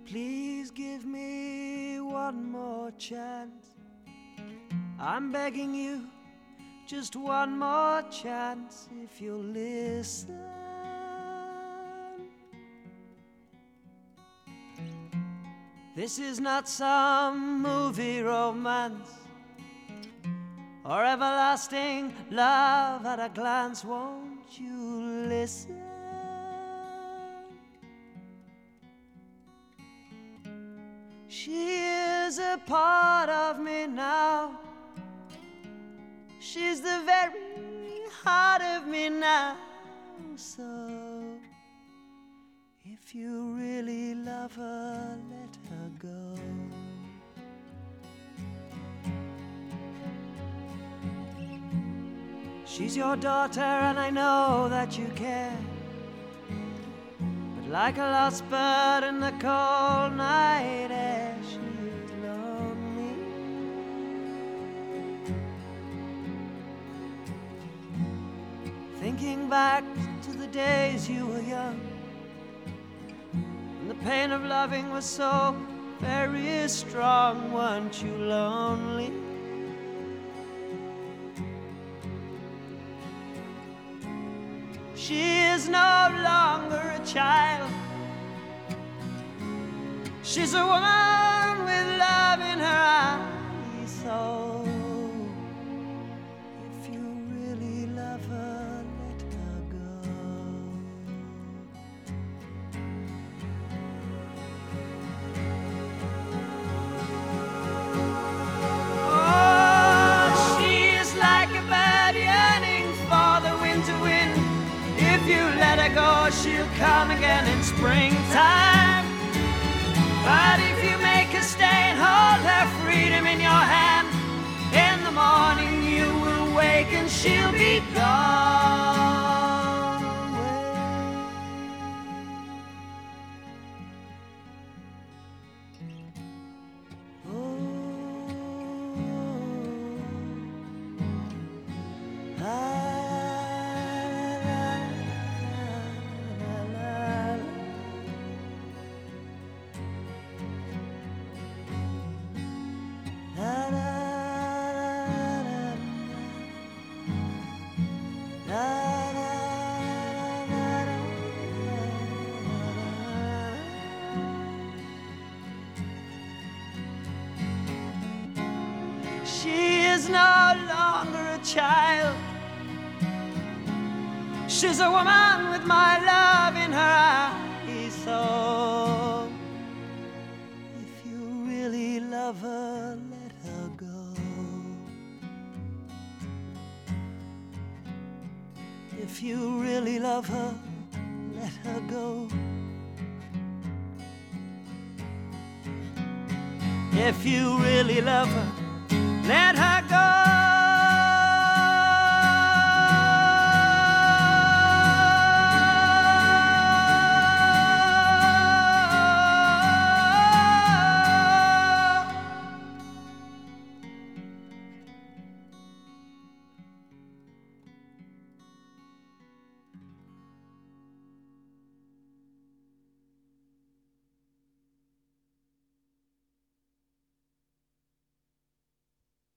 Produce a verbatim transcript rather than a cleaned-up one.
Please give me one more chance. I'm begging you, just one more chance. If you'll listen, this is not some movie romance or everlasting love at a glance. Won't you listen? She is a part of me now. She's the very heart of me now. So if you really love her, let her go. She's your daughter and I know that you care, but like a lost bird in the cold night air, she's lonely. Thinking back to the days you were young, and the pain of loving was so very strong. Weren't you lonely? She is no longer a child. She's a woman with love in her eyes. So if you really love her, let her go. Oh, she is like a bird yearning for the winter wind. If you let her go, she'll come again in springtime. But if you make her stay and hold her freedom in your hand, in the morning you will wake and she'll be gone away. Oh, I She is no longer a child. She's a woman with my love in her eyes. So if you really love her, let her go. If you really love her, let her go. If you really love her, let her go.